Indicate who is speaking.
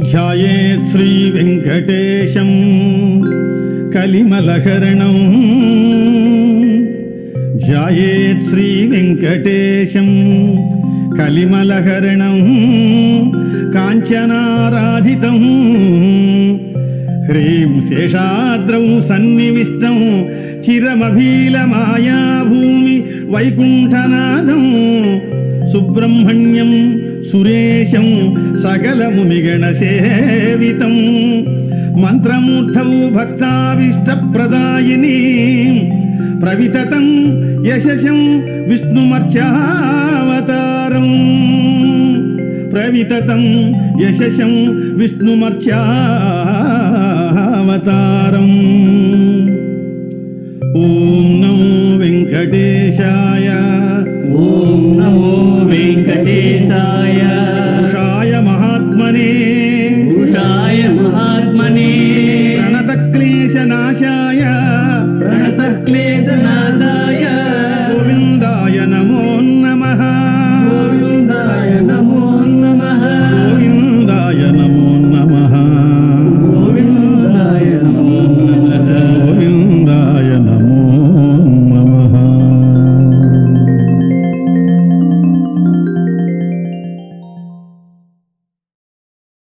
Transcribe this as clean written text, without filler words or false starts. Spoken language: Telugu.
Speaker 1: ధ్యాయేత్ శ్రీ వెంకటేశం కలిమలహరణం ధ్యాయేత్ శ్రీ వెంకటేశం కలిమలహరణం కాంచనారాధితం హ్రీం శేషాద్రౌ సన్నివిష్టం చిరమభీలమాయాభూమి వైకుంఠనాథం సుబ్రహ్మణ్యం సురేశం సకలమునిగణసేవితం మంత్రమూర్ధౌ భక్తాభీష్టప్రదాయిని ప్రవితతం యశసం విష్ణుమర్చావతారం ప్రవితతం యశసం విష్ణుమర్చావతారం. ఓం నమో వెంకటేశాయ
Speaker 2: ఓం నమో వెంకటేశాయ
Speaker 1: పురుషాయ మహాత్మనే
Speaker 2: పురుషాయ